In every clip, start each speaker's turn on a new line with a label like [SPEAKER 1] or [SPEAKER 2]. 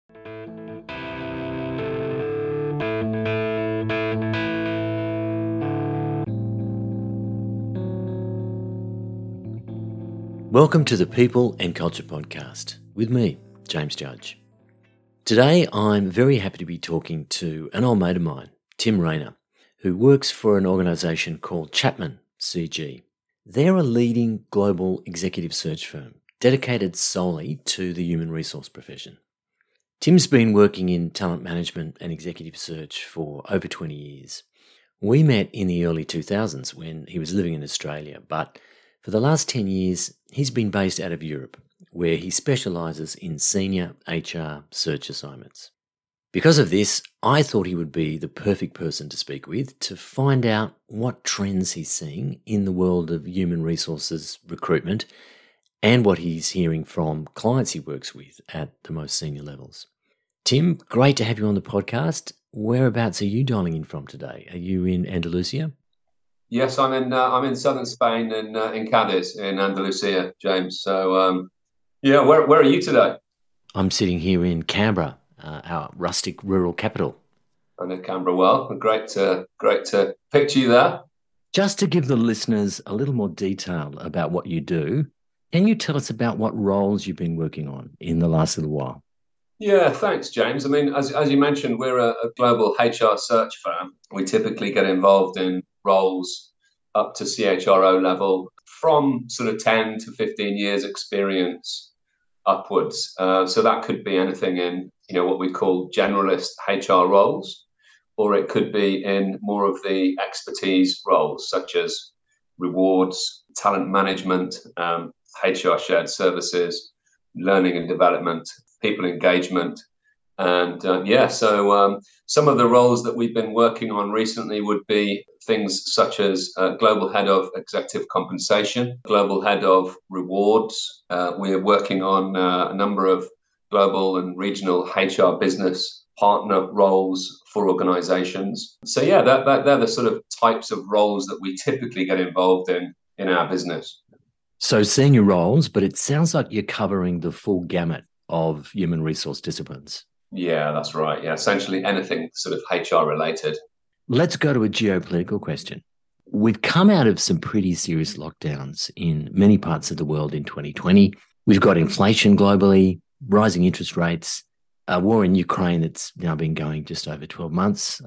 [SPEAKER 1] Welcome to the People and Culture Podcast with me, James Judge. Today, I'm very happy to be talking to an old mate of mine, Tim Rayner, who works for an organisation called Chapman CG. They're a leading global executive search firm dedicated solely to the human resource profession. Tim's been working in talent management and executive search for over 20 years. We met in the early 2000s when he was living in Australia, but for the last 10 years, he's been based out of Europe, where he specialises in senior HR search assignments. Because of this, I thought he would be the perfect person to speak with to find out what trends he's seeing in the world of human resources recruitment and what he's hearing from clients he works with at the most senior levels. Tim, great to have you on the podcast. Whereabouts are you dialing in from today? Are you in Andalusia?
[SPEAKER 2] Yes, I'm in southern Spain in Cadiz in Andalusia, James. So where are you today?
[SPEAKER 1] I'm sitting here in Canberra, our rustic rural capital.
[SPEAKER 2] I know Canberra well. Great to picture you there.
[SPEAKER 1] Just to give the listeners a little more detail about what you do, can you tell us about what roles you've been working on in the last little while?
[SPEAKER 2] Yeah, thanks, James. I mean, as you mentioned, we're a global HR search firm. We typically get involved in roles up to CHRO level from sort of 10 to 15 years experience upwards. So that could be anything in, what we call generalist HR roles, or it could be in more of the expertise roles, such as rewards, talent management, HR shared services, learning and development, people engagement. And so some of the roles that we've been working on recently would be things such as global head of executive compensation, global head of rewards. We're working on a number of global and regional HR business partner roles for organizations. So yeah, they're the sort of types of roles that we typically get involved in our business.
[SPEAKER 1] So senior roles, but it sounds like you're covering the full gamut of human resource disciplines.
[SPEAKER 2] Yeah, that's right. Yeah, essentially anything sort of HR related.
[SPEAKER 1] Let's go to a geopolitical question. We've come out of some pretty serious lockdowns in many parts of the world in 2020. We've got inflation globally, rising interest rates, a war in Ukraine that's now been going just over 12 months,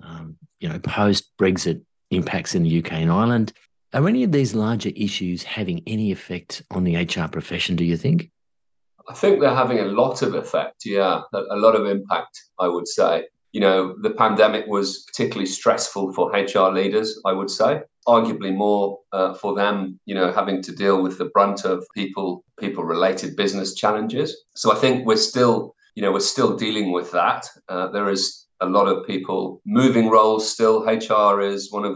[SPEAKER 1] post-Brexit impacts in the UK and Ireland. Are any of these larger issues having any effect on the HR profession, do you think?
[SPEAKER 2] I think they're having a lot of effect, a lot of impact, I would say. The pandemic was particularly stressful for HR leaders, I would say, arguably more for them, having to deal with the brunt of people-related business challenges. So I think we're still dealing with that. There is a lot of people moving roles still. HR is one of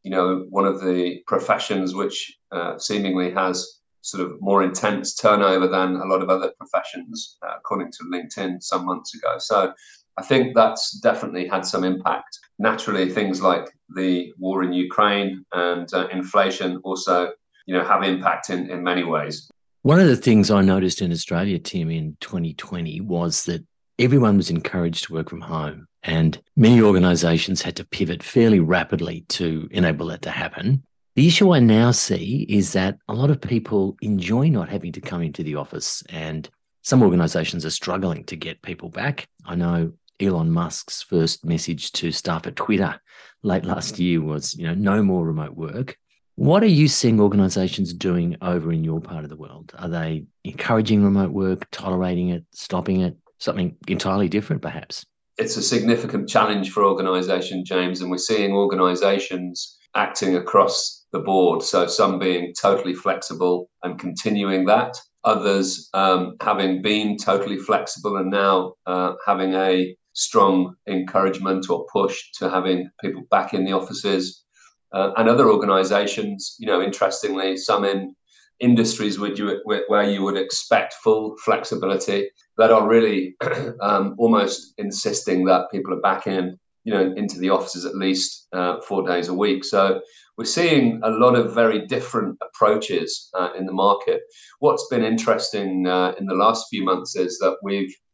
[SPEAKER 2] the professions which seemingly has sort of more intense turnover than a lot of other professions, according to LinkedIn some months ago. So I think that's definitely had some impact. Naturally, things like the war in Ukraine and inflation also, have impact in many ways.
[SPEAKER 1] One of the things I noticed in Australia, Tim, in 2020 was that everyone was encouraged to work from home, and many organisations had to pivot fairly rapidly to enable that to happen. The issue I now see is that a lot of people enjoy not having to come into the office, and some organisations are struggling to get people back. I know Elon Musk's first message to staff at Twitter late last year was, no more remote work. What are you seeing organisations doing over in your part of the world? Are they encouraging remote work, tolerating it, stopping it, something entirely different perhaps?
[SPEAKER 2] It's a significant challenge for organisations, James, and we're seeing organisations acting across the board. So some being totally flexible and continuing that, others having been totally flexible and now having a strong encouragement or push to having people back in the offices, and other organizations, interestingly, some in industries where you would expect full flexibility, that are really almost insisting that people are back into the offices at least 4 days a week. So we're seeing a lot of very different approaches in the market. What's been interesting in the last few months is that we've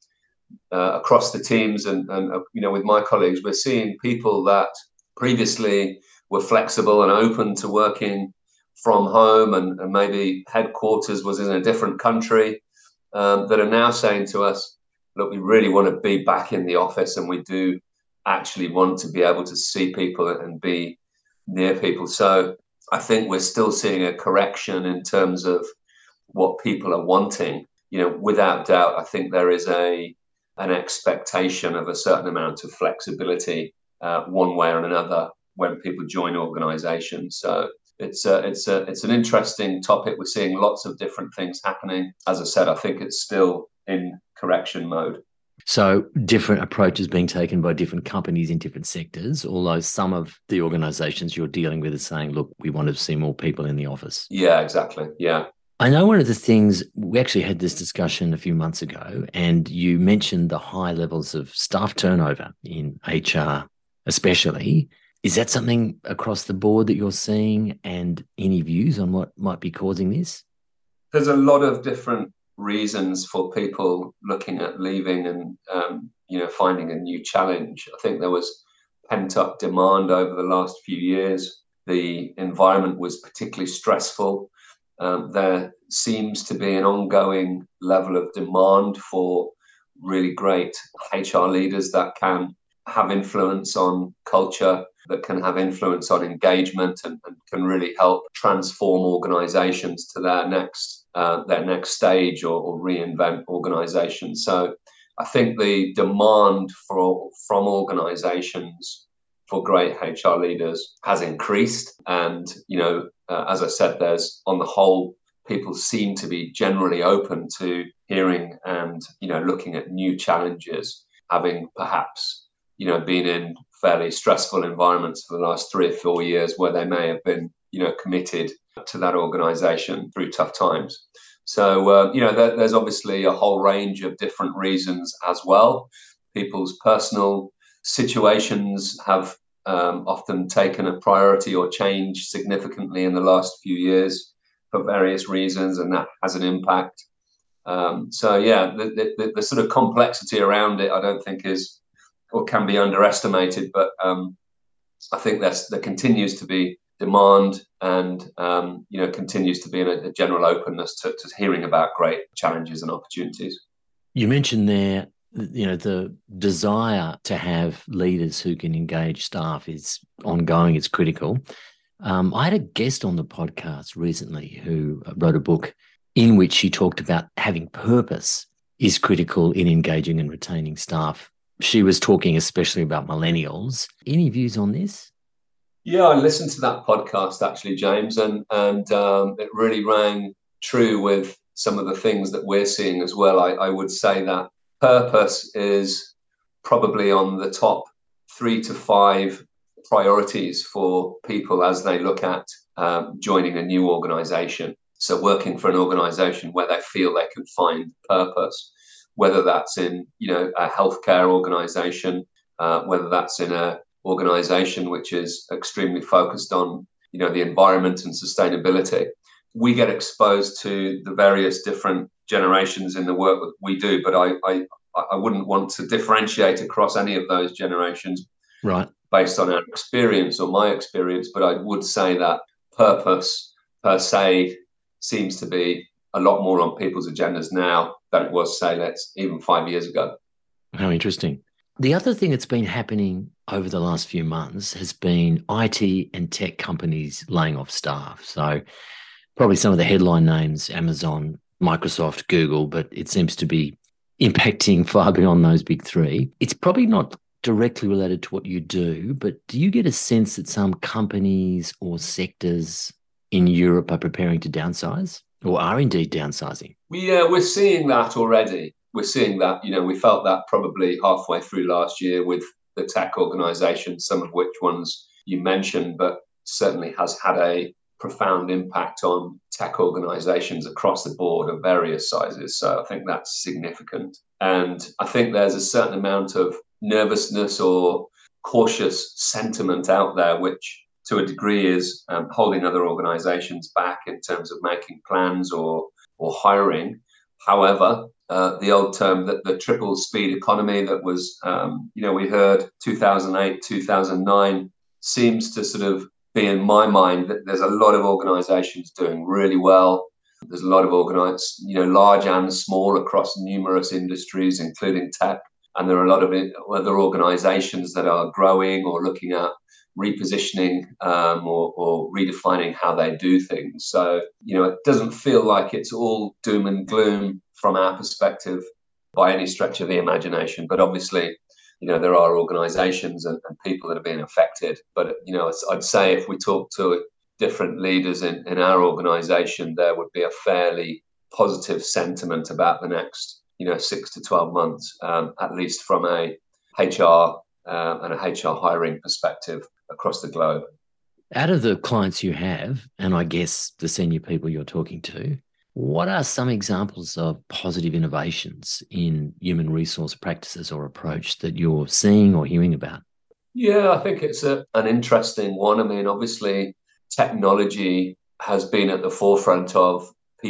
[SPEAKER 2] across the teams and with my colleagues, we're seeing people that previously were flexible and open to working from home and maybe headquarters was in a different country, that are now saying to us, look, we really want to be back in the office, and we do actually want to be able to see people and be near people. So I think we're still seeing a correction in terms of what people are wanting. Without doubt, I think there is an expectation of a certain amount of flexibility, one way or another, when people join organizations. So it's an interesting topic. We're seeing lots of different things happening. As I said, I think it's still in correction mode.
[SPEAKER 1] So different approaches being taken by different companies in different sectors, although some of the organizations you're dealing with are saying, look, we want to see more people in the office.
[SPEAKER 2] Yeah, exactly. Yeah.
[SPEAKER 1] I know one of the things, we actually had this discussion a few months ago, and you mentioned the high levels of staff turnover in HR especially. Is that something across the board that you're seeing, and any views on what might be causing this?
[SPEAKER 2] There's a lot of different reasons for people looking at leaving and finding a new challenge. I think there was pent-up demand over the last few years. The environment was particularly stressful. There seems to be an ongoing level of demand for really great HR leaders that can have influence on culture, that can have influence on engagement, and can really help transform organizations to their next stage, or reinvent organizations. So I think the demand from organizations for great HR leaders has increased. And, as I said, there's, on the whole, people seem to be generally open to hearing and, looking at new challenges, having perhaps, been in fairly stressful environments for the last 3 or 4 years where they may have been, committed to that organization through tough times. So, there's obviously a whole range of different reasons as well. People's personal situations have often taken a priority or changed significantly in the last few years for various reasons, and that has an impact. So, yeah, the sort of complexity around it, I don't think is or can be underestimated, but I think there continues to be demand, and continues to be a general openness to hearing about great challenges and opportunities.
[SPEAKER 1] You mentioned there, the desire to have leaders who can engage staff is ongoing, it's critical. I had a guest on the podcast recently who wrote a book in which she talked about having purpose is critical in engaging and retaining staff. She was talking especially about millennials. Any views on this?
[SPEAKER 2] Yeah, I listened to that podcast actually, James, and it really rang true with some of the things that we're seeing as well. I would say that purpose is probably on the top 3 to 5 priorities for people as they look at joining a new organization. So working for an organization where they feel they can find purpose, whether that's in a healthcare organization, whether that's in a organization which is extremely focused on the environment and sustainability. We get exposed to the various different generations in the work that we do, but I wouldn't want to differentiate across any of those generations,
[SPEAKER 1] right,
[SPEAKER 2] based on our experience or my experience. But I would say that purpose per se seems to be a lot more on people's agendas now than it was, say, even 5 years ago.
[SPEAKER 1] How interesting. The other thing that's been happening over the last few months has been IT and tech companies laying off staff. So probably some of the headline names, Amazon, Microsoft, Google, but it seems to be impacting far beyond those big three. It's probably not directly related to what you do, but do you get a sense that some companies or sectors in Europe are preparing to downsize, or are indeed downsizing?
[SPEAKER 2] We're seeing that already. We're seeing that, we felt that probably halfway through last year with the tech organizations, some of which ones you mentioned, but certainly has had a profound impact on tech organizations across the board of various sizes. So I think that's significant. And I think there's a certain amount of nervousness or cautious sentiment out there, which to a degree is holding other organizations back in terms of making plans or hiring. However, the old term, that the triple speed economy that was, we heard 2008, 2009 seems to sort of be in my mind that there's a lot of organizations doing really well. There's a lot of large and small across numerous industries, including tech. And there are a lot of other organizations that are growing or looking at repositioning or redefining how they do things. So, it doesn't feel like it's all doom and gloom from our perspective by any stretch of the imagination. But obviously, there are organizations and people that are being affected. But, I'd say if we talk to different leaders in our organization, there would be a fairly positive sentiment about the next, 6 to 12 months, at least from a HR and a HR hiring perspective across the globe.
[SPEAKER 1] Out of the clients you have, and I guess the senior people you're talking to, what are some examples of positive innovations in human resource practices or approach that you're seeing or hearing about?
[SPEAKER 2] Yeah, I think it's an interesting one. I mean, obviously, technology has been at the forefront of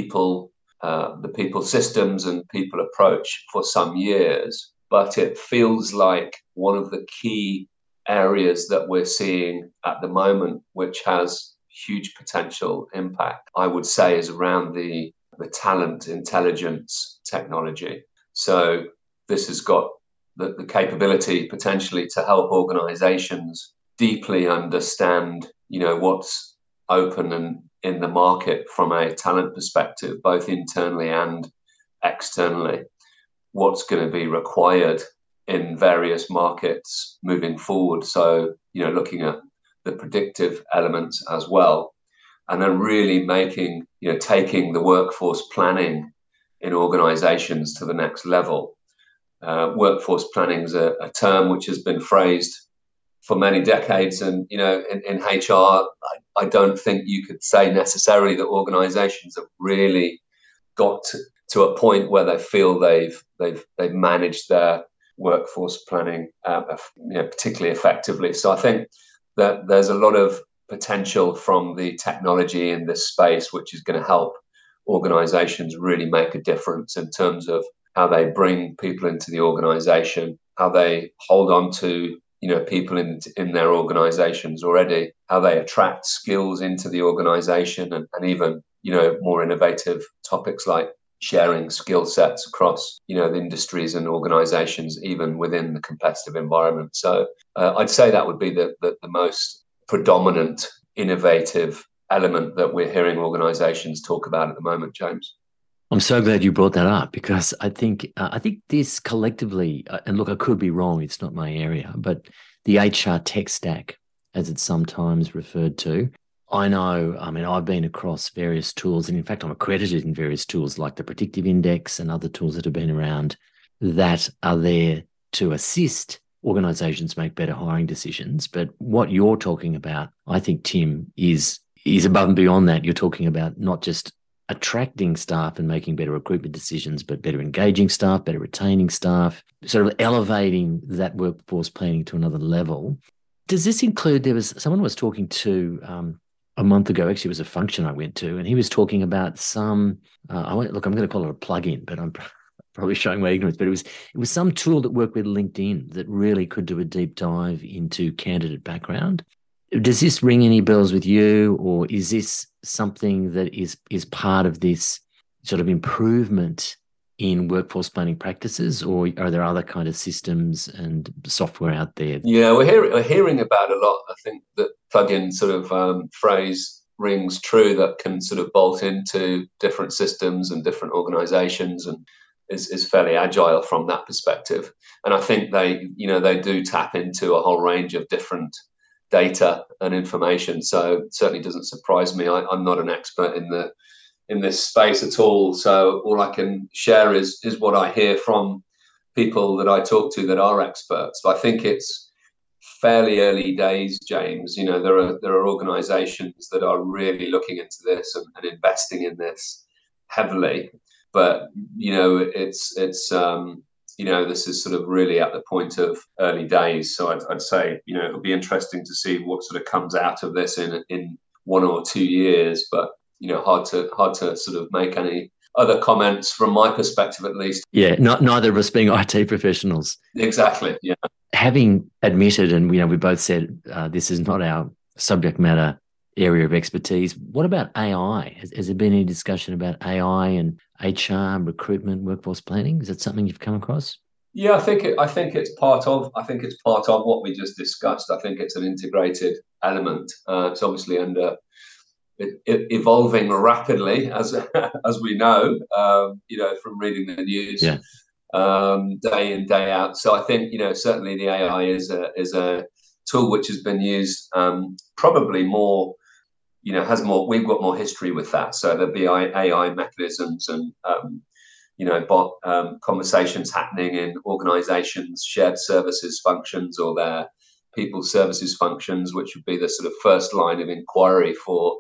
[SPEAKER 2] the people systems and people approach for some years, but it feels like one of the key areas that we're seeing at the moment, which has huge potential impact, I would say, is around the talent intelligence technology. So this has got the capability potentially to help organizations deeply understand, what's open and in the market from a talent perspective, both internally and externally, what's going to be required in various markets moving forward. So, looking at the predictive elements as well, and then really taking the workforce planning in organizations to the next level. Workforce planning is a term which has been phrased for many decades. And, in HR, I don't think you could say necessarily that organizations have really got to a point where they feel they've managed their workforce planning particularly effectively. So I think that there's a lot of potential from the technology in this space, which is going to help organizations really make a difference in terms of how they bring people into the organization, how they hold on to people in their organizations already, how they attract skills into the organization, and even more innovative topics like sharing skill sets across the industries and organizations, even within the competitive environment. So I'd say that would be the most predominant innovative element that we're hearing organizations talk about at the moment, James.
[SPEAKER 1] I'm so glad you brought that up, because I think this collectively, and look, I could be wrong, it's not my area, but the HR tech stack, as it's sometimes referred to, I've been across various tools, and in fact, I'm accredited in various tools like the Predictive Index and other tools that have been around that are there to assist organizations make better hiring decisions. But what you're talking about, I think, Tim, is above and beyond that. You're talking about not just attracting staff and making better recruitment decisions, but better engaging staff, better retaining staff, sort of elevating that workforce planning to another level. Does this include, someone was talking to a month ago, actually it was a function I went to, and he was talking about I'm going to call it a plugin, but I'm probably showing my ignorance, but it was some tool that worked with LinkedIn that really could do a deep dive into candidate background. Does this ring any bells with you, or is this something that is part of this sort of improvement in workforce planning practices, or are there other kind of systems and software out there?
[SPEAKER 2] Yeah, we're hearing about a lot. I think that plug-in sort of phrase rings true, that can sort of bolt into different systems and different organizations, and is fairly agile from that perspective. And I think they do tap into a whole range of different data and information. So it certainly doesn't surprise me. I'm not an expert in this space at all. So all I can share is what I hear from people that I talk to that are experts. But I think it's fairly early days, James. There are organizations that are really looking into this and investing in this heavily. But this is sort of really at the point of early days. So I'd say it'll be interesting to see what sort of comes out of this in 1 or 2 years. But hard to sort of make any other comments from my perspective, at least.
[SPEAKER 1] Yeah, neither of us being IT professionals.
[SPEAKER 2] Exactly, yeah.
[SPEAKER 1] Having admitted, and we both said this is not our subject matter area of expertise, what about AI? Has there been any discussion about AI and HR, recruitment, workforce planning? Is that something you've come across?
[SPEAKER 2] Yeah, I think it's part of what we just discussed. I think it's an integrated element. It's obviously evolving rapidly, as we know, from reading the news, day in, day out. So I think, certainly the AI is a tool which has been used probably more, we've got more history with that. So there'll be AI mechanisms and conversations happening in organizations, shared services functions, or their people services functions, which would be the sort of first line of inquiry for,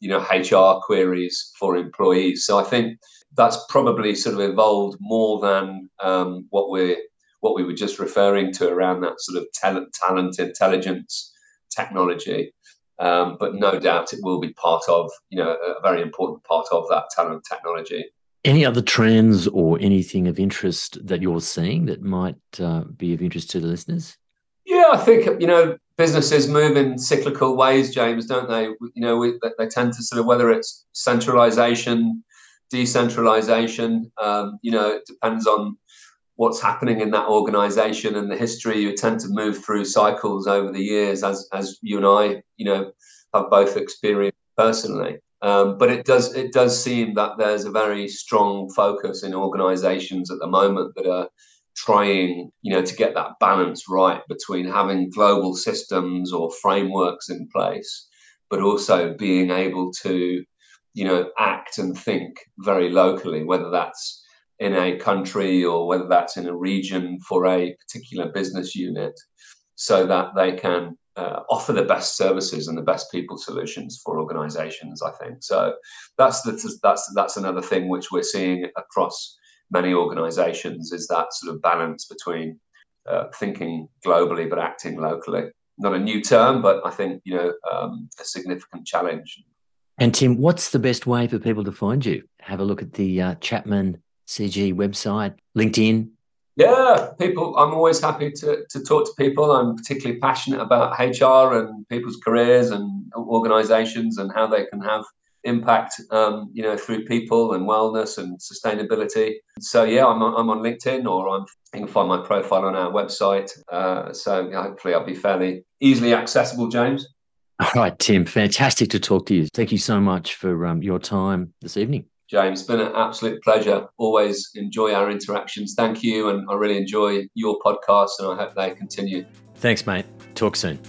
[SPEAKER 2] HR queries for employees. So I think that's probably sort of evolved more than what we were just referring to around that sort of talent intelligence technology. But no doubt it will be part of, a very important part of that talent technology.
[SPEAKER 1] Any other trends or anything of interest that you're seeing that might be of interest to the listeners?
[SPEAKER 2] Yeah, I think, businesses move in cyclical ways, James, don't they? They tend to sort of, whether it's centralization, decentralization, it depends on what's happening in that organization and the history. You tend to move through cycles over the years, as you and I, have both experienced personally. But it does seem that there's a very strong focus in organizations at the moment that are trying, to get that balance right between having global systems or frameworks in place, but also being able to, act and think very locally, whether that's in a country or whether that's in a region for a particular business unit, so that they can offer the best services and the best people solutions for organizations, I think. So that's another thing which we're seeing across many organizations, is that sort of balance between thinking globally but acting locally. Not a new term, but I think, a significant challenge.
[SPEAKER 1] And Tim, what's the best way for people to find you? Have a look at the Chapman CG website, LinkedIn.
[SPEAKER 2] Yeah, I'm always happy to talk to people. I'm particularly passionate about HR and people's careers and organizations and how they can have impact, through people and wellness and sustainability. So yeah, I'm on LinkedIn, or you can find my profile on our website. So hopefully I'll be fairly easily accessible, James.
[SPEAKER 1] All right, Tim, fantastic to talk to you. Thank you so much for your time this evening.
[SPEAKER 2] James, it's been an absolute pleasure. Always enjoy our interactions. Thank you. And I really enjoy your podcast, and I hope they continue.
[SPEAKER 1] Thanks, mate. Talk soon.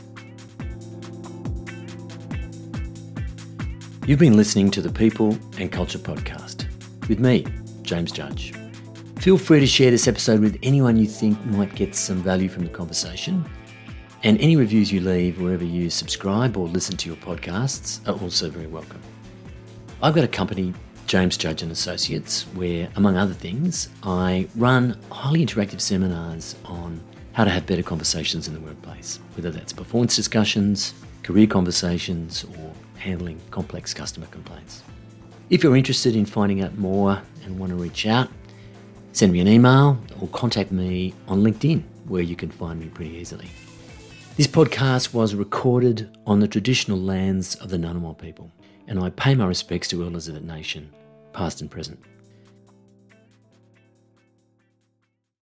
[SPEAKER 1] You've been listening to the People and Culture Podcast with me, James Judge. Feel free to share this episode with anyone you think might get some value from the conversation. And any reviews you leave wherever you subscribe or listen to your podcasts are also very welcome. I've got a company, James Judge and Associates, where, among other things, I run highly interactive seminars on how to have better conversations in the workplace, whether that's performance discussions, career conversations, or handling complex customer complaints. If you're interested in finding out more and want to reach out, send me an email or contact me on LinkedIn, where you can find me pretty easily. This podcast was recorded on the traditional lands of the Ngunnawal people, and I pay my respects to elders of that nation, past and present.